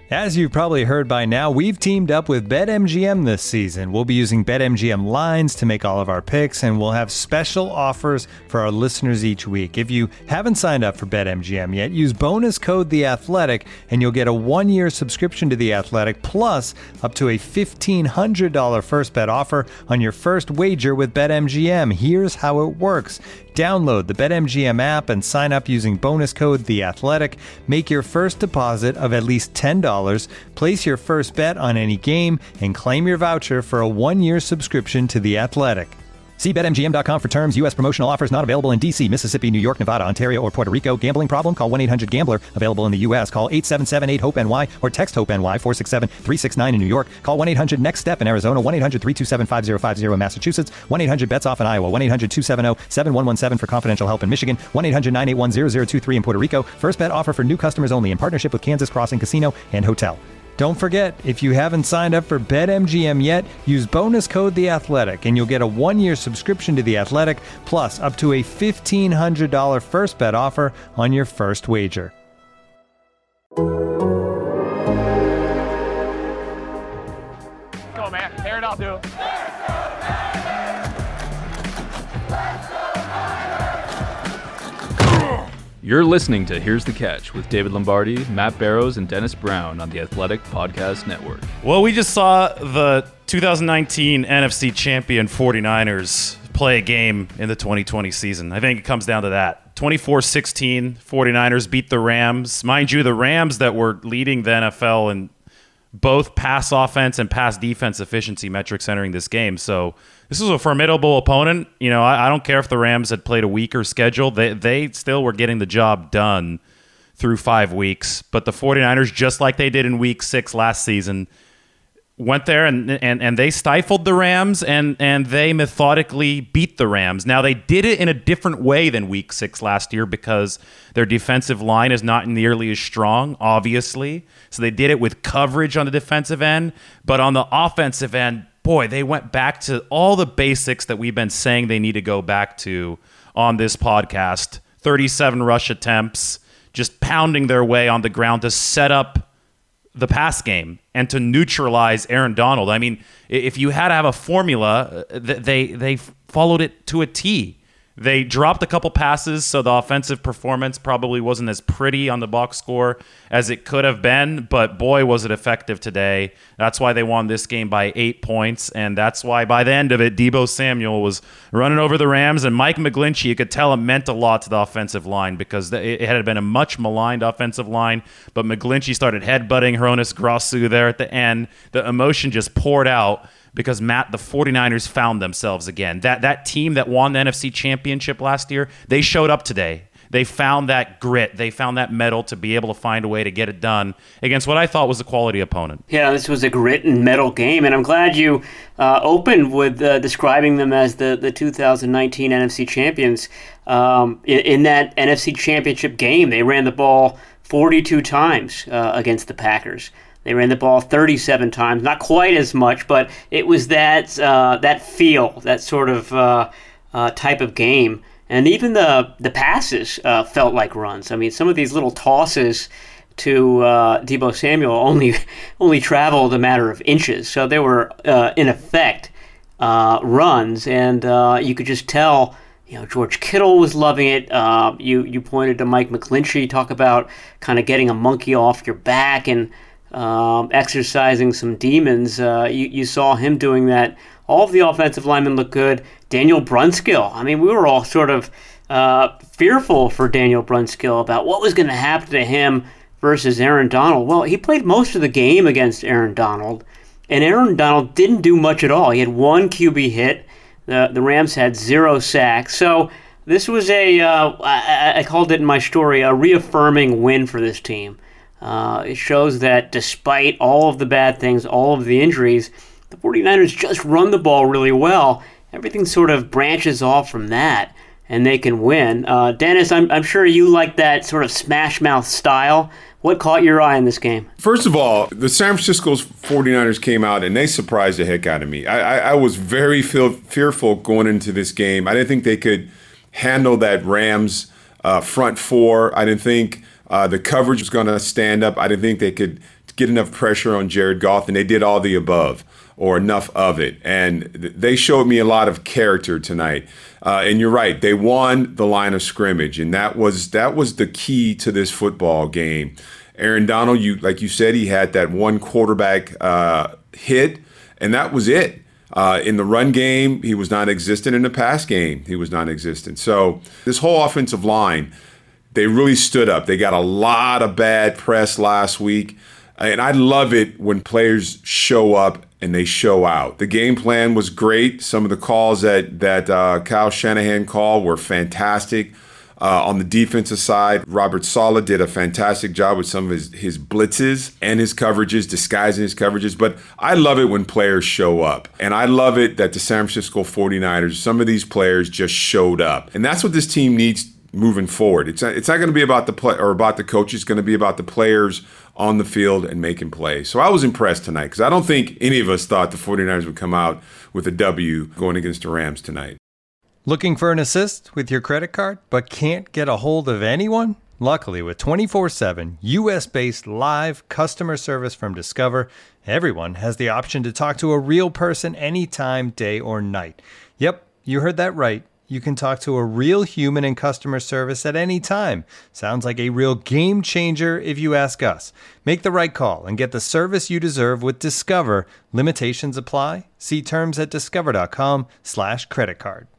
As you've probably heard by now, we've teamed up with BetMGM this season. We'll be using BetMGM lines to make all of our picks, and we'll have special offers for our listeners each week. If you haven't signed up for BetMGM yet, use bonus code The Athletic, and you'll get a 1-year subscription to The Athletic, plus up to a $1,500 first bet offer on your first wager with BetMGM. Here's how it works. Download the BetMGM app and sign up using bonus code The Athletic. Make your first deposit of at least $10. Place your first bet on any game and claim your voucher for a 1-year subscription to The Athletic. See BetMGM.com for terms. U.S. promotional offers not available in D.C., Mississippi, New York, Nevada, Ontario, or Puerto Rico. Gambling problem? Call 1-800-GAMBLER. Available in the U.S. Call 877-8-HOPE-NY or text HOPE-NY 467-369 in New York. Call 1-800-NEXT-STEP in Arizona. 1-800-327-5050 in Massachusetts. 1-800-BETS-OFF in Iowa. 1-800-270-7117 for confidential help in Michigan. 1-800-981-0023 in Puerto Rico. First bet offer for new customers only in partnership with Kansas Crossing Casino and Hotel. Don't forget, if you haven't signed up for BetMGM yet, use bonus code The Athletic, and you'll get a 1-year subscription to The Athletic, plus up to a $1,500 first bet offer on your first wager. Go, man. Tear it out, dude. You're listening to Here's the Catch with David Lombardi, Matt Barrows, and Dennis Brown on the Athletic Podcast Network. Well, we just saw the 2019 NFC champion 49ers play a game in the 2020 season. I think it comes down to that. 24-16, 49ers beat the Rams. Mind you, the Rams that were leading the NFL in both pass offense and pass defense efficiency metrics entering this game. So this was a formidable opponent. You know, I don't care if the Rams had played a weaker schedule. They still were getting the job done through 5 weeks. But the 49ers, just like they did in week 6 last season, went there and they stifled the Rams and they methodically beat the Rams. Now, they did it in a different way than week 6 last year because their defensive line is not nearly as strong, obviously. So they did it with coverage on the defensive end. But on the offensive end, boy, they went back to all the basics that we've been saying they need to go back to on this podcast. 37 rush attempts, just pounding their way on the ground to set up the pass game and to neutralize Aaron Donald. I mean, if you had to have a formula, they followed it to a T. They dropped a couple passes, so the offensive performance probably wasn't as pretty on the box score as it could have been, but boy, was it effective today. That's why they won this game by 8 points, and that's why by the end of it, Deebo Samuel was running over the Rams, and Mike McGlinchey, you could tell it meant a lot to the offensive line because it had been a much maligned offensive line, but McGlinchey started headbutting Hronis Grasu there at the end. The emotion just poured out. Because, Matt, the 49ers found themselves again. That team that won the NFC Championship last year, they showed up today. They found that grit. They found that mettle to be able to find a way to get it done against what I thought was a quality opponent. Yeah, this was a grit and mettle game, and I'm glad you opened with describing them as the 2019 NFC champions. In that NFC Championship game, they ran the ball 42 times against the Packers. They ran the ball 37 times, not quite as much, but it was that feel, that sort of type of game. And even the passes felt like runs. I mean, some of these little tosses to Deebo Samuel only traveled a matter of inches. So they were, in effect, runs. And you could just tell, George Kittle was loving it. You pointed to Mike McGlinchey, talk about kind of getting a monkey off your back and exercising some demons. You saw him doing that. All of the offensive linemen look good. Daniel Brunskill. I mean, we were all sort of fearful for Daniel Brunskill about what was going to happen to him versus Aaron Donald. Well, he played most of the game against Aaron Donald, and Aaron Donald didn't do much at all. He had 1 QB hit. The Rams had 0 sacks. So this was I called it in my story, a reaffirming win for this team. It shows that despite all of the bad things, all of the injuries, the 49ers just run the ball really well. Everything sort of branches off from that, and they can win. Dennis, I'm sure you like that sort of smash mouth style. What caught your eye in this game? First of all, the San Francisco 49ers came out and they surprised the heck out of me. I was very fearful going into this game. I didn't think they could handle that Rams front four. I didn't think the coverage was going to stand up. I didn't think they could get enough pressure on Jared Goff, and they did all the above or enough of it. And they showed me a lot of character tonight. And you're right, they won the line of scrimmage, and that was the key to this football game. Aaron Donald, like you said, he had that one quarterback hit, and that was it. In the run game, he was non-existent. In the pass game, he was non-existent. So this whole offensive line, they really stood up. They got a lot of bad press last week. And I love it when players show up and they show out. The game plan was great. Some of the calls that Kyle Shanahan called were fantastic. On the defensive side, Robert Saleh did a fantastic job with some of his blitzes and his coverages, disguising his coverages. But I love it when players show up. And I love it that the San Francisco 49ers, some of these players just showed up. And that's what this team needs moving forward. It's not going to be about the play or about the coach. It's going to be about the players on the field and making plays. So I was impressed tonight because I don't think any of us thought the 49ers would come out with a W going against the Rams tonight. Looking for an assist with your credit card but can't get a hold of anyone? Luckily, with 24/7 U.S.-based live customer service from Discover, everyone has the option to talk to a real person anytime, day or night. Yep, you heard that right. You can talk to a real human in customer service at any time. Sounds like a real game changer if you ask us. Make the right call and get the service you deserve with Discover. Limitations apply. See terms at discover.com/creditcard.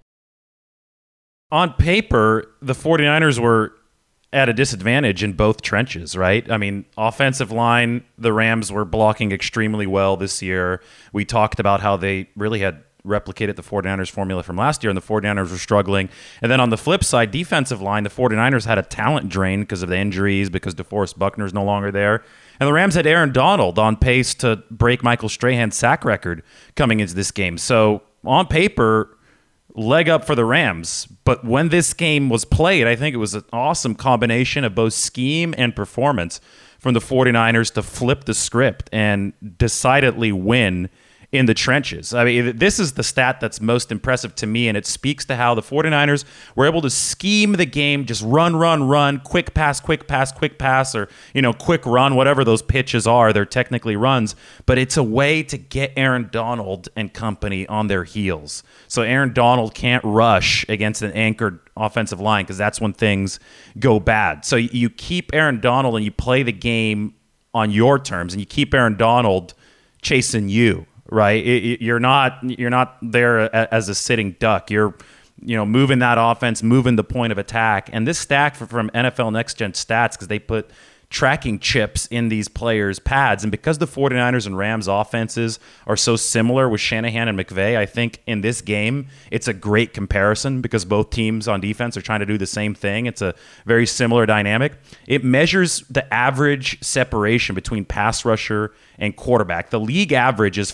On paper, the 49ers were at a disadvantage in both trenches, right? I mean, offensive line, the Rams were blocking extremely well this year. We talked about how they really had replicated the 49ers formula from last year, and the 49ers were struggling. And then on the flip side, defensive line, the 49ers had a talent drain because of the injuries, because DeForest Buckner's no longer there. And the Rams had Aaron Donald on pace to break Michael Strahan's sack record coming into this game. So on paper, leg up for the Rams. But when this game was played, I think it was an awesome combination of both scheme and performance from the 49ers to flip the script and decidedly win in the trenches. I mean, this is the stat that's most impressive to me, and it speaks to how the 49ers were able to scheme the game, just run, quick pass, or, quick run, whatever those pitches are. They're technically runs, but it's a way to get Aaron Donald and company on their heels. So Aaron Donald can't rush against an anchored offensive line because that's when things go bad. So you keep Aaron Donald and you play the game on your terms, and you keep Aaron Donald chasing you. Right, you're not there as a sitting duck. You're, moving that offense, moving the point of attack. And this stack from NFL Next Gen Stats, because they put tracking chips in these players' pads, and because the 49ers and Rams offenses are so similar with Shanahan and McVay, I think in this game it's a great comparison because both teams on defense are trying to do the same thing. It's a very similar dynamic. It measures the average separation between pass rusher and quarterback. The league average is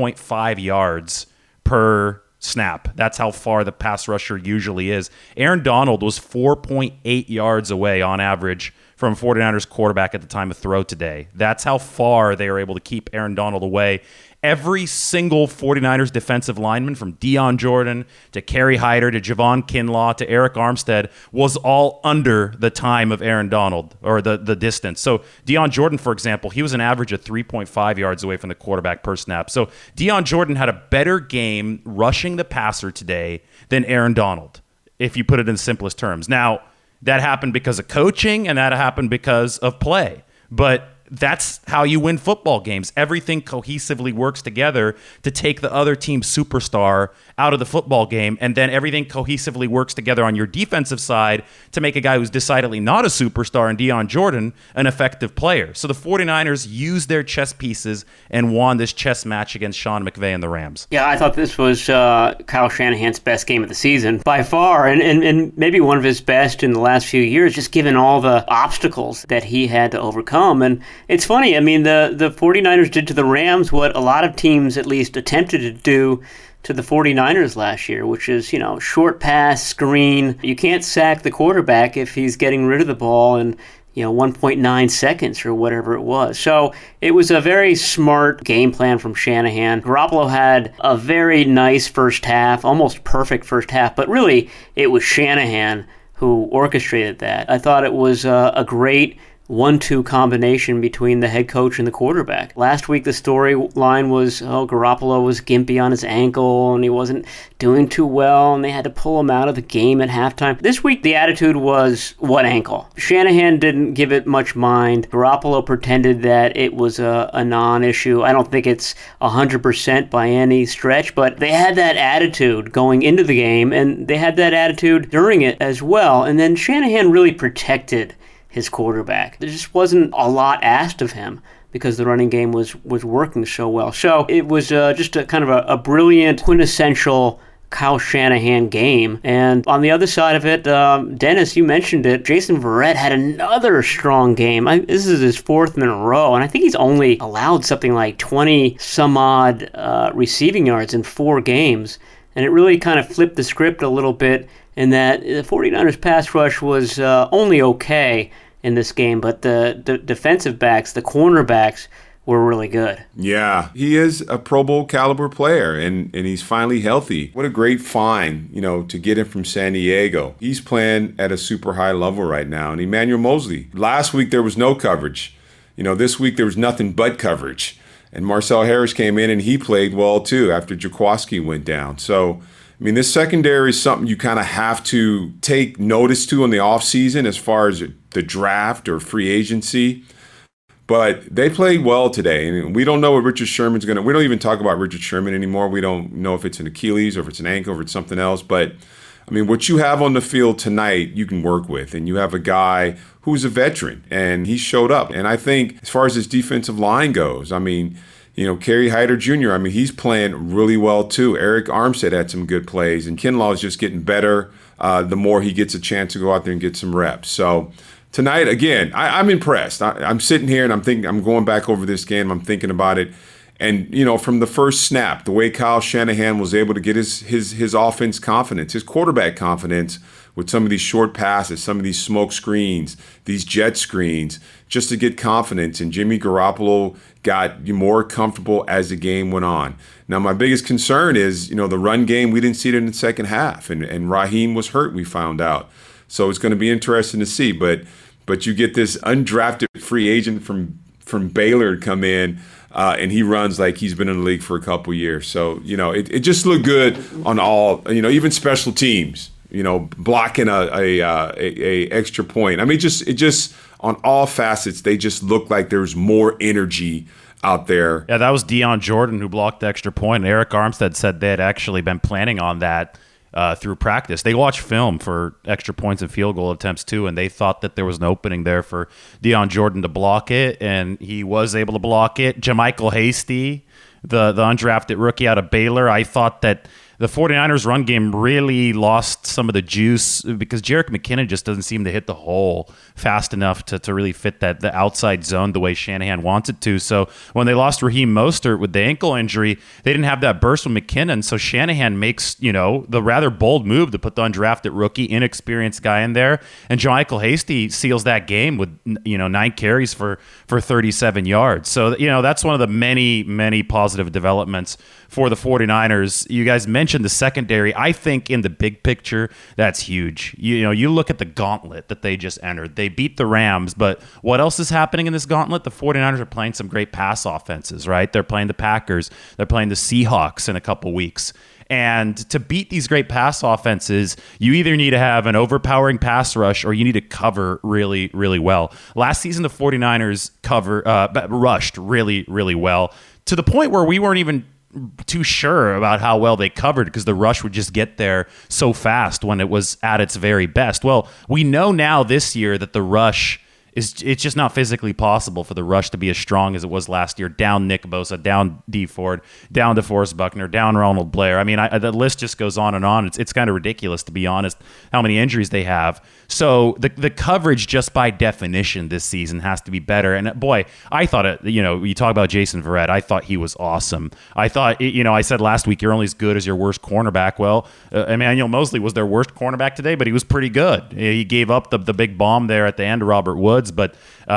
4.5 yards per snap. That's how far the pass rusher usually is. Aaron Donald was 4.8 yards away on average from 49ers quarterback at the time of throw today. That's how far they were able to keep Aaron Donald away. Every single 49ers defensive lineman, from Dion Jordan to Kerry Hyder to Javon Kinlaw to Eric Armstead, was all under the time of Aaron Donald, or the distance. So Dion Jordan, for example, he was an average of 3.5 yards away from the quarterback per snap. So Dion Jordan had a better game rushing the passer today than Aaron Donald, if you put it in the simplest terms. Now, that happened because of coaching, and that happened because of play. But that's how you win football games. Everything cohesively works together to take the other team's superstar out of the football game, and then everything cohesively works together on your defensive side to make a guy who's decidedly not a superstar in Dion Jordan an effective player. So the 49ers used their chess pieces and won this chess match against Sean McVay and the Rams. Yeah, I thought this was Kyle Shanahan's best game of the season by far, and maybe one of his best in the last few years, just given all the obstacles that he had to overcome. And it's funny, I mean, the 49ers did to the Rams what a lot of teams at least attempted to do to the 49ers last year, which is, short pass, screen. You can't sack the quarterback if he's getting rid of the ball in, 1.9 seconds or whatever it was. So it was a very smart game plan from Shanahan. Garoppolo had a very nice first half, almost perfect first half, but really it was Shanahan who orchestrated that. I thought it was a great 1-2 combination between the head coach and the quarterback. Last week, the storyline was, Garoppolo was gimpy on his ankle and he wasn't doing too well and they had to pull him out of the game at halftime. This week, the attitude was, what ankle? Shanahan didn't give it much mind. Garoppolo pretended that it was a non-issue. I don't think it's 100% by any stretch, but they had that attitude going into the game and they had that attitude during it as well. And then Shanahan really protected his quarterback. There just wasn't a lot asked of him because the running game was working so well. So it was just a kind of a brilliant, quintessential Kyle Shanahan game. And on the other side of it, Dennis, you mentioned it, Jason Verrett had another strong game. This is his fourth in a row, and I think he's only allowed something like 20 some odd receiving yards in 4 games. And it really kind of flipped the script a little bit in that the 49ers pass rush was only okay in this game, but the defensive backs, the cornerbacks, were really good. Yeah, he is a Pro Bowl caliber player, and he's finally healthy. What a great find, to get him from San Diego. He's playing at a super high level right now. And Emmanuel Mosley, last week there was no coverage. This week there was nothing but coverage. And Marcel Harris came in and he played well too after Jaworski went down. So, this secondary is something you kind of have to take notice to in the offseason as far as the draft or free agency. But they played well today. And we don't know what Richard Sherman's going to – we don't even talk about Richard Sherman anymore. We don't know if it's an Achilles or if it's an ankle or if it's something else. But, what you have on the field tonight, you can work with. And you have a guy who's a veteran, and he showed up. And I think as far as his defensive line goes, Kerry Hyder Jr., he's playing really well too. Eric Armstead had some good plays, and Kinlaw is just getting better the more he gets a chance to go out there and get some reps. So tonight, again, I'm impressed. I'm sitting here and I'm going back over this game. I'm thinking about it. And, from the first snap, the way Kyle Shanahan was able to get his offense confidence, his quarterback confidence with some of these short passes, some of these smoke screens, these jet screens, just to get confidence. And Jimmy Garoppolo got more comfortable as the game went on. Now, my biggest concern is, the run game, we didn't see it in the second half. And Raheem was hurt, we found out. So it's going to be interesting to see. But you get this undrafted free agent from Baylor come in, and he runs like he's been in the league for a couple years. So, it just looked good on all, even special teams, blocking a extra point. It just on all facets, they just look like there's more energy out there. Yeah, that was Dion Jordan who blocked the extra point. Eric Armstead said they had actually been planning on that through practice. They watched film for extra points and field goal attempts too, and they thought that there was an opening there for Dion Jordan to block it, and he was able to block it. JaMycal Hasty, the undrafted rookie out of Baylor, I thought that the 49ers run game really lost some of the juice because Jerick McKinnon just doesn't seem to hit the hole fast enough to really fit the outside zone the way Shanahan wants it to. So when they lost Raheem Mostert with the ankle injury, they didn't have that burst with McKinnon. So Shanahan makes, the rather bold move to put the undrafted rookie, inexperienced guy in there. And JaMycal Hasty seals that game with, 9 carries for 37 yards. So, that's one of the many, many positive developments for the 49ers. You guys mentioned the secondary. I think in the big picture, that's huge. You look at the gauntlet that they just entered. They beat the Rams, but what else is happening in this gauntlet? The 49ers are playing some great pass offenses, right? They're playing the Packers. They're playing the Seahawks in a couple weeks. And to beat these great pass offenses, you either need to have an overpowering pass rush or you need to cover really, really well. Last season, the 49ers rushed really, really well to the point where we weren't even too sure about how well they covered because the rush would just get there so fast when it was at its very best. Well, we know now this year that the rush it's just not physically possible for the rush to be as strong as it was last year. Down Nick Bosa, down Dee Ford, down DeForest Buckner, down Ronald Blair. The list just goes on and on. It's kind of ridiculous, to be honest, how many injuries they have. So the coverage just by definition this season has to be better. And boy, I thought you talk about Jason Verrett. I thought he was awesome. I thought, I said last week, you're only as good as your worst cornerback. Well, Emmanuel Mosley was their worst cornerback today, but he was pretty good. He gave up the big bomb there at the end to Robert Woods. Woods. But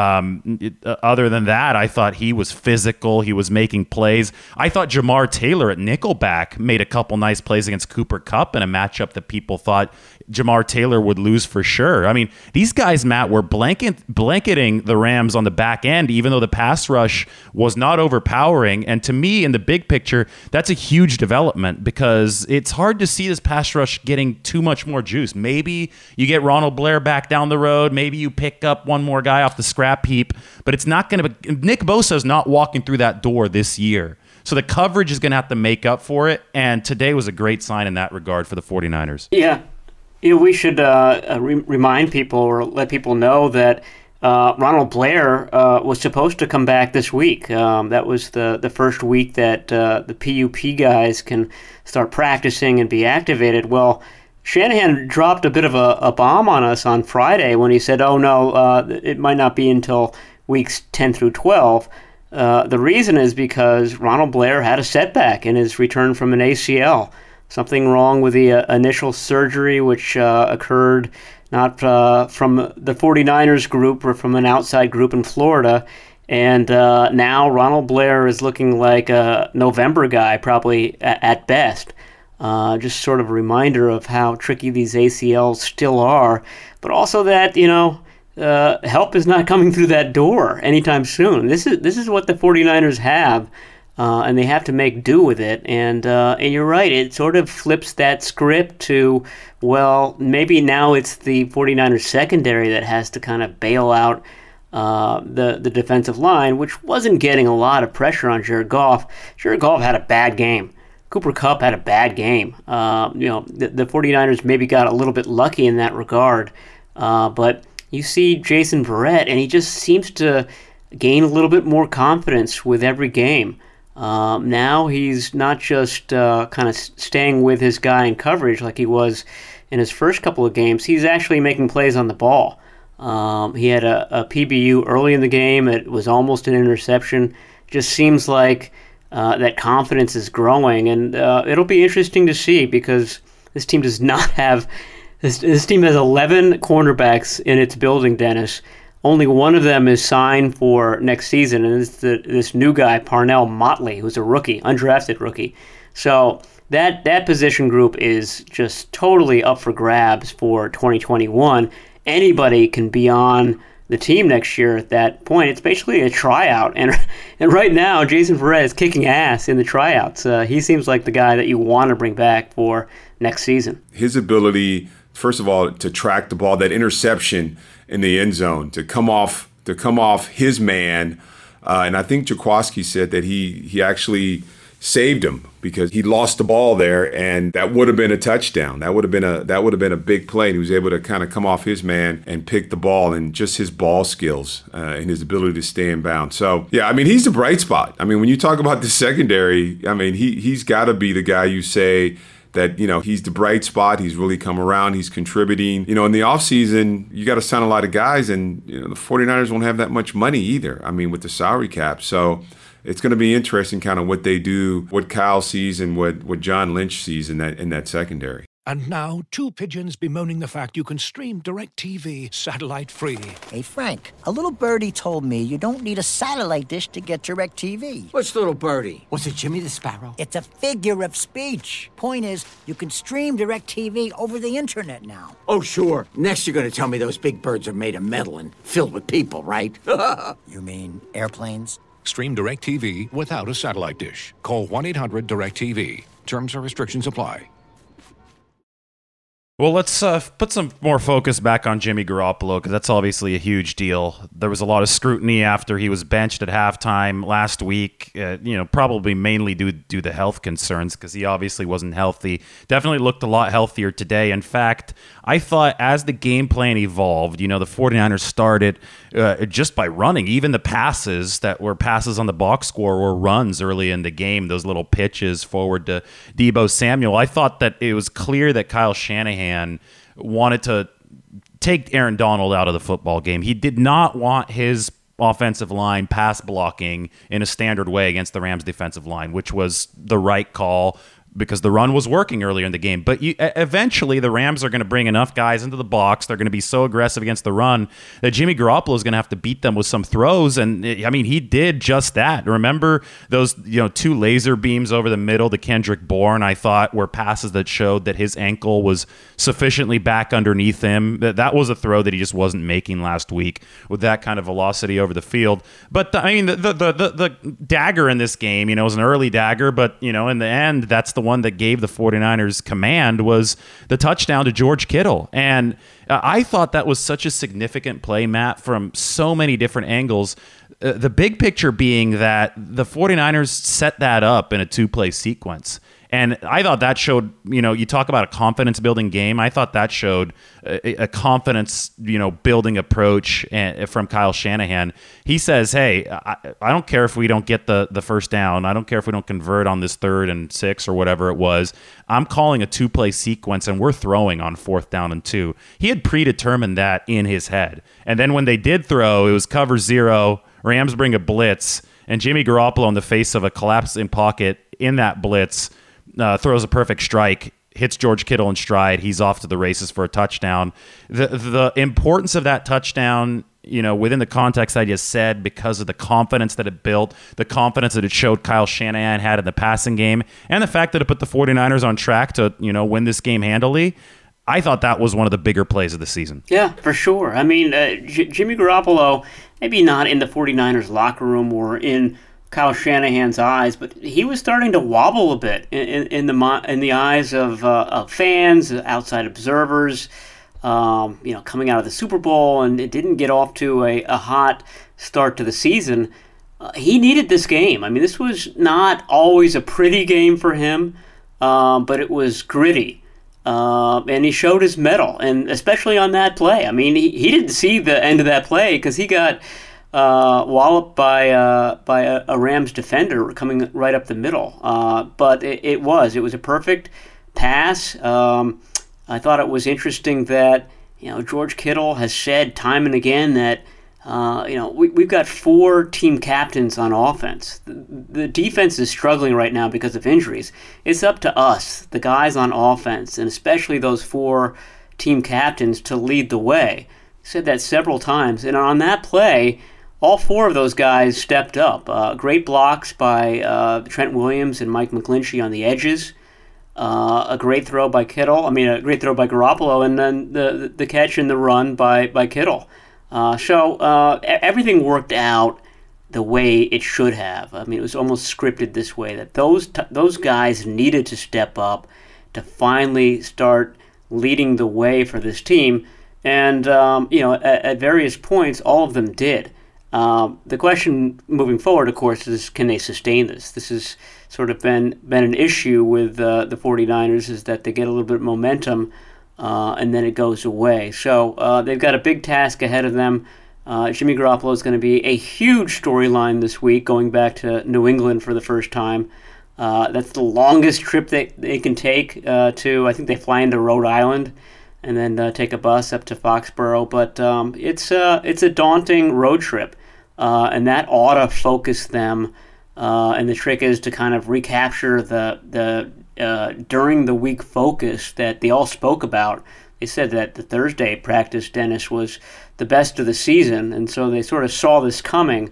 other than that, I thought he was physical. He was making plays. I thought Jamar Taylor at nickelback made a couple nice plays against Cooper Kupp in a matchup that people thought Jamar Taylor would lose for sure. I mean, these guys, Matt, were blanketing the Rams on the back end, even though the pass rush was not overpowering. And to me, in the big picture, that's a huge development because it's hard to see this pass rush getting too much more juice. Maybe you get Ronald Blair back down the road. Maybe you pick up one more guy off the scrap heap, but it's not going to be. Nick Bosa's not walking through that door this year. So the coverage is going to have to make up for it. And today was a great sign in that regard for the 49ers. Yeah. We should remind people or let people know that Ronald Blair was supposed to come back this week. That was the first week that the PUP guys can start practicing and be activated. Well, Shanahan dropped a bit of a bomb on us on Friday when he said, oh, no, it might not be until weeks 10 through 12. The reason is because Ronald Blair had a setback in his return from an ACL. Something wrong with the initial surgery, which occurred not from the 49ers group or from an outside group in Florida. And now Ronald Blair is looking like a November guy, probably at best. Just sort of a reminder of how tricky these ACLs still are. But also that, help is not coming through that door anytime soon. This is what the 49ers have. And they have to make do with it. And you're right, it sort of flips that script to, well, maybe now it's the 49ers secondary that has to kind of bail out the defensive line, which wasn't getting a lot of pressure on Jared Goff. Jared Goff had a bad game. Cooper Kupp had a bad game. The 49ers maybe got a little bit lucky in that regard. But you see Jason Verrett, and he just seems to gain a little bit more confidence with every game. Now he's not just kind of staying with his guy in coverage like he was in his first couple of games. He's actually making plays on the ball. He had a PBU early in the game. It was almost an interception. Just seems like that confidence is growing, and it'll be interesting to see because this team does not have this team has 11 cornerbacks in its building, Dennis. Only one of them is signed for next season, and it's this new guy, Parnell Motley, who's a rookie, undrafted rookie. So that position group is just totally up for grabs for 2021. Anybody can be on the team next year at that point. It's basically a tryout, and right now, Jason Verrett is kicking ass in the tryouts. He seems like the guy that you want to bring back for next season. His ability, first of all, to track the ball, that interception in the end zone, to come off his man, and I think Jaworski said that he actually saved him because he lost the ball there, and that would have been a touchdown. That would have been a big play. He was able to kind of come off his man and pick the ball, and just his ball skills and his ability to stay in bounds. So yeah, I mean, he's the bright spot. I mean, when you talk about the secondary, I mean, he's got to be the guy you say that, he's the bright spot. He's really come around. He's contributing. In the offseason, you got to sign a lot of guys, and the 49ers won't have that much money either. I mean, with the salary cap. So it's going to be interesting kind of what they do, what Kyle sees and what John Lynch sees in that secondary. And now, two pigeons bemoaning the fact you can stream DirecTV satellite-free. Hey, Frank, a little birdie told me you don't need a satellite dish to get DirecTV. What's little birdie? Was it Jimmy the Sparrow? It's a figure of speech. Point is, you can stream DirecTV over the internet now. Oh, sure. Next you're going to tell me those big birds are made of metal and filled with people, right? You mean airplanes? Stream DirecTV without a satellite dish. Call 1-800-DirecTV. Terms and restrictions apply. Well, let's put some more focus back on Jimmy Garoppolo, because that's obviously a huge deal. There was a lot of scrutiny after he was benched at halftime last week, probably mainly due to health concerns, because he obviously wasn't healthy. Definitely looked a lot healthier today. In fact, I thought as the game plan evolved, the 49ers started just by running. Even the passes that were passes on the box score were runs early in the game, those little pitches forward to Deebo Samuel. I thought that it was clear that Kyle Shanahan wanted to take Aaron Donald out of the football game. He did not want his offensive line pass blocking in a standard way against the Rams defensive line, which was the right call. because the run was working earlier in the game. But eventually, the Rams are going to bring enough guys into the box. They're going to be so aggressive against the run that Jimmy Garoppolo is going to have to beat them with some throws. And I mean, he did just that. Remember those 2 laser beams over the middle to Kendrick Bourne, I thought, were passes that showed that his ankle was sufficiently back underneath him. That was a throw that he just wasn't making last week with that kind of velocity over the field. But the dagger in this game, was an early dagger, but in the end, that's the one that gave the 49ers command, was the touchdown to George Kittle. And I thought that was such a significant play, Matt, from so many different angles. The big picture being that the 49ers set that up in a 2-play sequence. And I thought that showed, you talk about a confidence-building game. I thought that showed a confidence, building approach from Kyle Shanahan. He says, hey, I don't care if we don't get the first down. I don't care if we don't convert on this 3rd and 6 or whatever it was. I'm calling a 2-play sequence, and we're throwing on 4th down and 2. He had predetermined that in his head. And then when they did throw, it was cover 0. Rams bring a blitz, and Jimmy Garoppolo, in the face of a collapsing pocket in that blitz, throws a perfect strike, hits George Kittle in stride. He's off to the races for a touchdown. The importance of that touchdown, within the context I just said, because of the confidence that it built, the confidence that it showed Kyle Shanahan had in the passing game, and the fact that it put the 49ers on track to, win this game handily, I thought that was one of the bigger plays of the season. Yeah, for sure. I mean, Jimmy Garoppolo, maybe not in the 49ers locker room or in Kyle Shanahan's eyes, but he was starting to wobble a bit in the eyes of fans, outside observers. Coming out of the Super Bowl, and it didn't get off to a hot start to the season. He needed this game. I mean, this was not always a pretty game for him, but it was gritty. And he showed his mettle, and especially on that play. I mean, he didn't see the end of that play because he got walloped by a Rams defender coming right up the middle. But it was a perfect pass. I thought it was interesting that George Kittle has said time and again that we've got 4 team captains on offense. The defense is struggling right now because of injuries. It's up to us, the guys on offense, and especially those 4 team captains, to lead the way. He said that several times, and on that play, all 4 of those guys stepped up. Great blocks by Trent Williams and Mike McGlinchey on the edges. A great throw by Kittle. A great throw by Garoppolo, and then the catch and the run by Kittle. So everything worked out the way it should have. I mean, it was almost scripted this way, that those guys needed to step up to finally start leading the way for this team. And, at various points, all of them did. The question moving forward, of course, is can they sustain this? This has sort of been an issue with the 49ers, is that they get a little bit of momentum and then it goes away. So they've got a big task ahead of them. Jimmy Garoppolo is going to be a huge storyline this week, going back to New England for the first time. That's the longest trip that they can take I think they fly into Rhode Island and then take a bus up to Foxborough. But it's a daunting road trip. And that ought to focus them. And the trick is to kind of recapture the during the week focus that they all spoke about. They said that the Thursday practice, Dennis, was the best of the season, and so they sort of saw this coming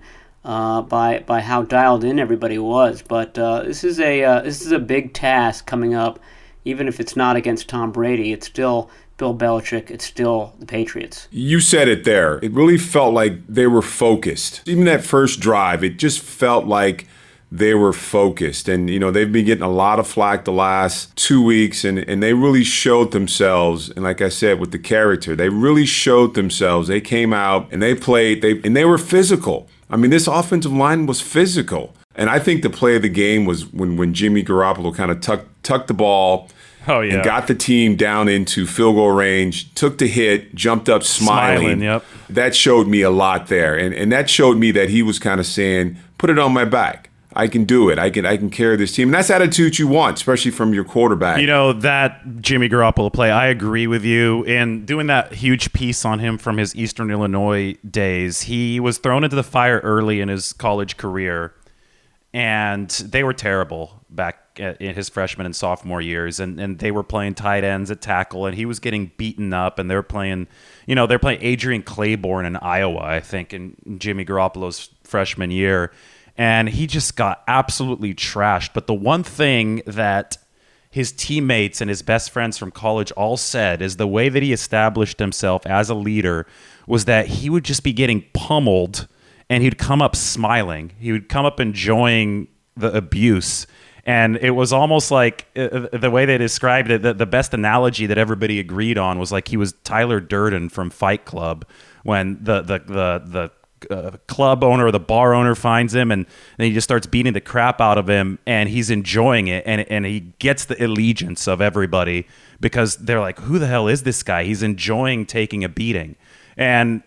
by how dialed in everybody was. But this is a big task coming up, even if it's not against Tom Brady. It's still Bill Belichick. It's still the Patriots. You said it there. It really felt like they were focused. Even that first drive, it just felt like they were focused. And, they've been getting a lot of flack the last 2 weeks, and they really showed themselves. And like I said, with the character, they really showed themselves. They came out and they played, and they were physical. I mean, this offensive line was physical. And I think the play of the game was when Jimmy Garoppolo kind of tucked the ball, and got the team down into field goal range, took the hit, jumped up smiling. Yep. That showed me a lot there. And that showed me that he was kind of saying, put it on my back. I can do it. I can carry this team. And that's the attitude you want, especially from your quarterback. That Jimmy Garoppolo play, I agree with you. And doing that huge piece on him from his Eastern Illinois days, he was thrown into the fire early in his college career. And they were terrible back in his freshman and sophomore years, and they were playing tight ends at tackle, and he was getting beaten up, and they're playing Adrian Claiborne in Iowa, I think, in Jimmy Garoppolo's freshman year, and he just got absolutely trashed. But the one thing that his teammates and his best friends from college all said is the way that he established himself as a leader was that he would just be getting pummeled, and he'd come up smiling. He would come up enjoying the abuse. And it was almost like the way they described it, the best analogy that everybody agreed on was like he was Tyler Durden from Fight Club when the club owner or the bar owner finds him, and then he just starts beating the crap out of him, and he's enjoying it, and he gets the allegiance of everybody because they're like, who the hell is this guy? He's enjoying taking a beating. And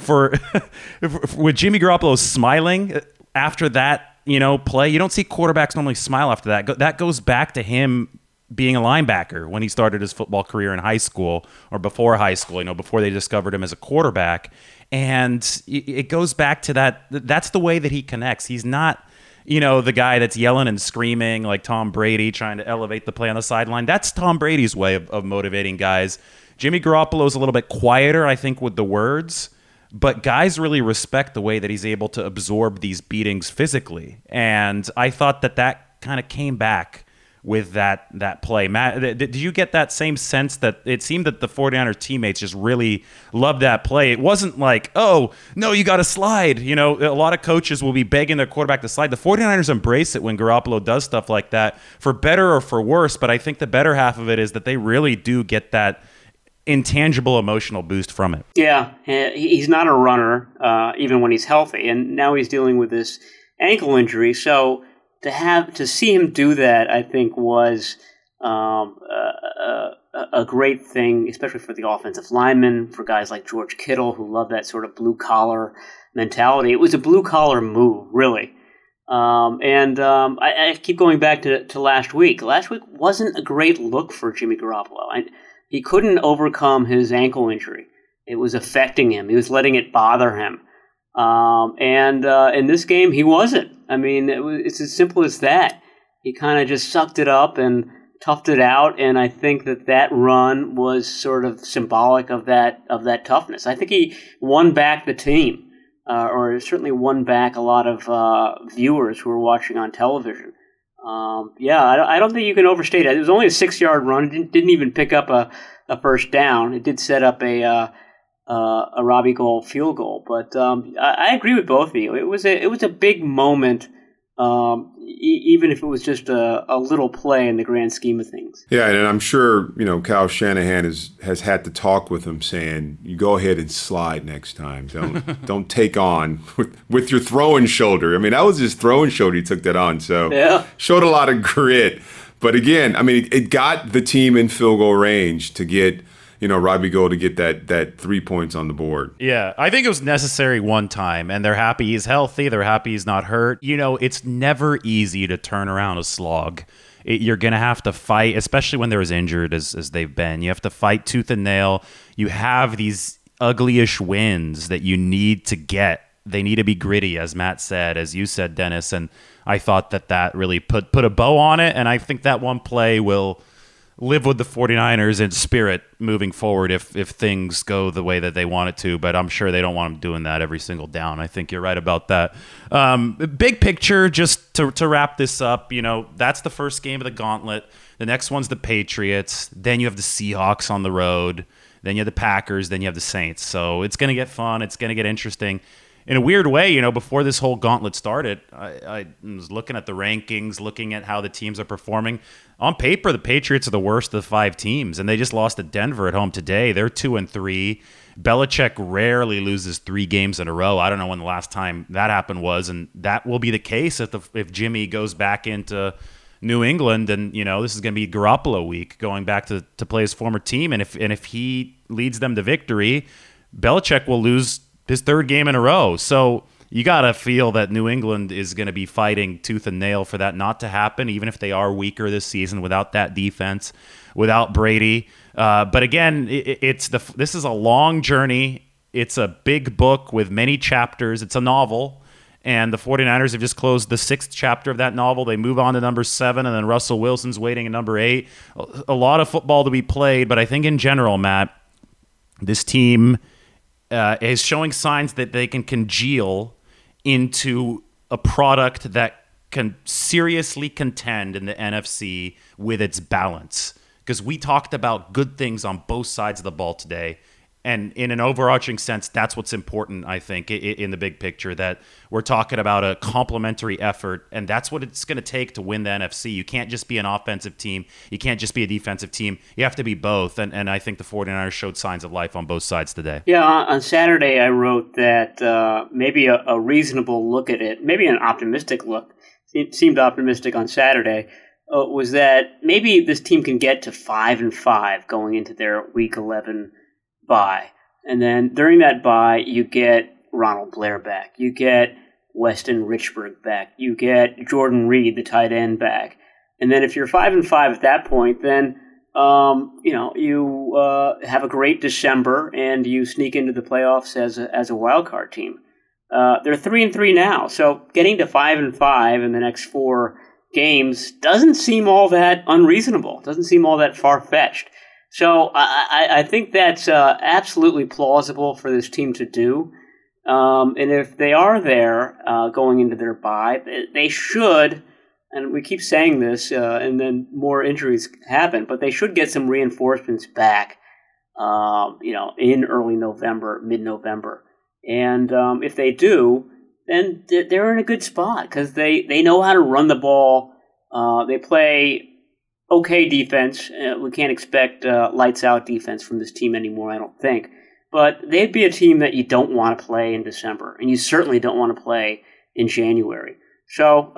with Jimmy Garoppolo smiling after that, play, you don't see quarterbacks normally smile after that. That goes back to him being a linebacker when he started his football career in high school or before high school, before they discovered him as a quarterback. And it goes back to that. That's the way that he connects. He's not, the guy that's yelling and screaming like Tom Brady, trying to elevate the play on the sideline. That's Tom Brady's way of motivating guys. Jimmy Garoppolo's a little bit quieter, I think, with the words, but guys really respect the way that he's able to absorb these beatings physically. And I thought that kind of came back with that play. Matt, did you get that same sense that it seemed that the 49ers teammates just really loved that play? It wasn't like, oh, no, you got to slide. A lot of coaches will be begging their quarterback to slide. The 49ers embrace it when Garoppolo does stuff like that, for better or for worse. But I think the better half of it is that they really do get that intangible emotional boost from it. Yeah, he's not a runner, even when he's healthy, and now he's dealing with this ankle injury. So to see him do that, I think was a great thing, especially for the offensive linemen, for guys like George Kittle who love that sort of blue collar mentality. It was a blue collar move, really. I keep going back to last week. Last week wasn't a great look for Jimmy Garoppolo. He couldn't overcome his ankle injury. It was affecting him. He was letting it bother him. In this game, he wasn't. It's as simple as that. He kind of just sucked it up and toughed it out, and I think that run was sort of symbolic of that toughness. I think he won back the team, or certainly won back a lot of viewers who were watching on television. I don't think you can overstate it. It was only a 6-yard run. It didn't even pick up a first down. It did set up a Robbie Gould field goal. But I agree with both of you. It was a big moment, even if it was just a little play in the grand scheme of things. Yeah, and I'm sure Kyle Shanahan has had to talk with him, saying, "You go ahead and slide next time. Don't take on with your throwing shoulder." That was his throwing shoulder. He took that on, so showed a lot of grit. But again, it got the team in field goal range to get Robbie Gould to get that 3 points on the board. Yeah, I think it was necessary one time, and they're happy he's healthy. They're happy he's not hurt. It's never easy to turn around a slog. You're going to have to fight, especially when they're as injured as they've been. You have to fight tooth and nail. You have these ugly-ish wins that you need to get. They need to be gritty, as Matt said, as you said, Dennis, and I thought that really put a bow on it, and I think that one play will live with the 49ers in spirit moving forward if things go the way that they want it to, but I'm sure they don't want them doing that every single down. I think you're right about that. Big picture, just to wrap this up, that's the first game of the gauntlet. The next one's the Patriots. Then you have the Seahawks on the road. Then you have the Packers. Then you have the Saints. So it's going to get fun. It's going to get interesting. In a weird way, before this whole gauntlet started, I was looking at the rankings, looking at how the teams are performing. On paper, the Patriots are the worst of the 5 teams, and they just lost to Denver at home today. They're 2-3. Belichick rarely loses 3 games in a row. I don't know when the last time that happened was, and that will be the case if Jimmy goes back into New England, and this is going to be Garoppolo week, going back to play his former team, and if he leads them to victory, Belichick will lose his 3rd game in a row. So you got to feel that New England is going to be fighting tooth and nail for that not to happen, even if they are weaker this season without that defense, without Brady. But again, this is a long journey. It's a big book with many chapters. It's a novel. And the 49ers have just closed the 6th chapter of that novel. They move on to number 7, and then Russell Wilson's waiting at number 8. A lot of football to be played, but I think in general, Matt, this team is showing signs that they can congeal into a product that can seriously contend in the NFC with its balance. Because we talked about good things on both sides of the ball today. And in an overarching sense, that's what's important, I think, in the big picture, that we're talking about a complementary effort, and that's what it's going to take to win the NFC. You can't just be an offensive team. You can't just be a defensive team. You have to be both, and I think the 49ers showed signs of life on both sides today. Yeah, on Saturday I wrote that maybe a reasonable look at it, maybe an optimistic look, it seemed optimistic on Saturday, was that maybe this team can get to 5-5 going into their Week 11 bye. And then during that bye, you get Ronald Blair back. You get Weston Richburg back. You get Jordan Reed, the tight end, back. And then if you're 5-5 at that point, then you have a great December and you sneak into the playoffs as a wild card team. They're 3-3 now, so getting to 5-5 in the next 4 games doesn't seem all that unreasonable. Doesn't seem all that far-fetched. So I think that's absolutely plausible for this team to do. And if they are there going into their bye, they should, and we keep saying this, and then more injuries happen, but they should get some reinforcements back, in early November, mid-November. And if they do, then they're in a good spot because they know how to run the ball. They play okay defense. We can't expect lights-out defense from this team anymore, I don't think. But they'd be a team that you don't want to play in December, and you certainly don't want to play in January. So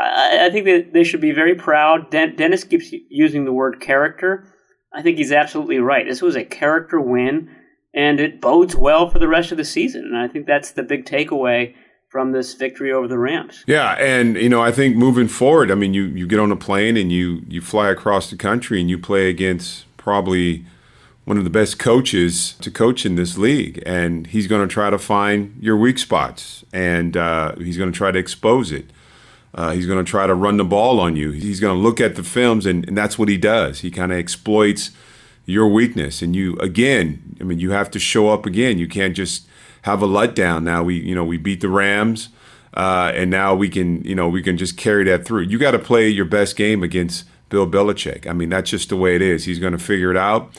I think that they should be very proud. Dennis keeps using the word character. I think he's absolutely right. This was a character win, and it bodes well for the rest of the season. And I think that's the big takeaway from this victory over the Rams. Yeah, and I think moving forward, I mean, you get on a plane and you fly across the country and you play against probably one of the best coaches to coach in this league, and he's going to try to find your weak spots, and he's going to try to expose it. He's going to try to run the ball on you. He's going to look at the films, and that's what he does. He kind of exploits your weakness, and you have to show up again. You can't just have a letdown. Now we beat the Rams, and now we can just carry that through. You got to play your best game against Bill Belichick. I mean, that's just the way it is. He's going to figure it out.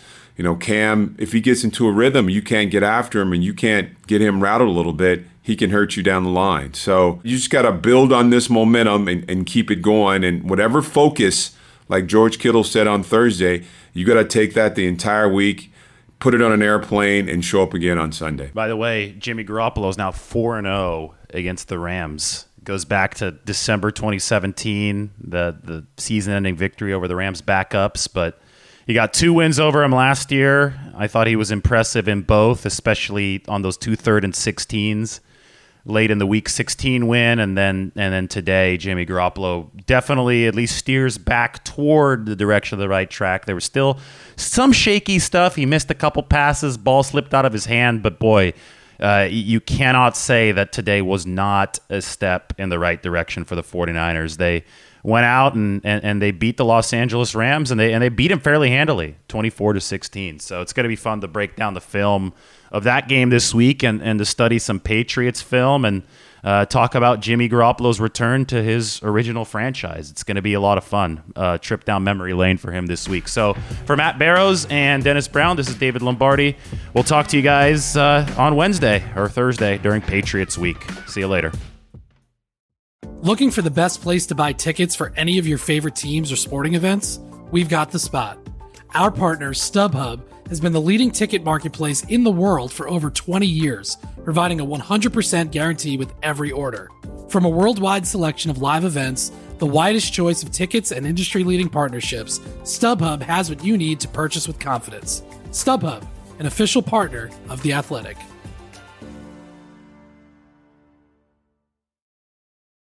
Cam, if he gets into a rhythm, you can't get after him and you can't get him rattled a little bit, he can hurt you down the line. So you just got to build on this momentum and keep it going. And whatever focus, like George Kittle said on Thursday, you got to take that the entire week, put it on an airplane, and show up again on Sunday. By the way, Jimmy Garoppolo is now 4-0 against the Rams. Goes back to December 2017, the season-ending victory over the Rams backups, but he got 2 wins over him last year. I thought he was impressive in both, especially on those 2 3rd and 16s. Late in the Week 16 win, and then today, Jimmy Garoppolo definitely at least steers back toward the direction of the right track. There was still some shaky stuff. He missed a couple passes, ball slipped out of his hand, but boy, you cannot say that today was not a step in the right direction for the 49ers. They went out and they beat the Los Angeles Rams, and they beat them fairly handily, 24-16. So it's going to be fun to break down the film of that game this week and to study some Patriots film and talk about Jimmy Garoppolo's return to his original franchise. It's going to be a lot of fun. Trip down memory lane for him this week. So for Matt Barrows and Dennis Brown, this is David Lombardi. We'll talk to you guys on Wednesday or Thursday during Patriots week. See you later. Looking for the best place to buy tickets for any of your favorite teams or sporting events? We've got the spot. Our partner, StubHub, has been the leading ticket marketplace in the world for over 20 years, providing a 100% guarantee with every order. From a worldwide selection of live events, the widest choice of tickets, and industry-leading partnerships, StubHub has what you need to purchase with confidence. StubHub, an official partner of The Athletic.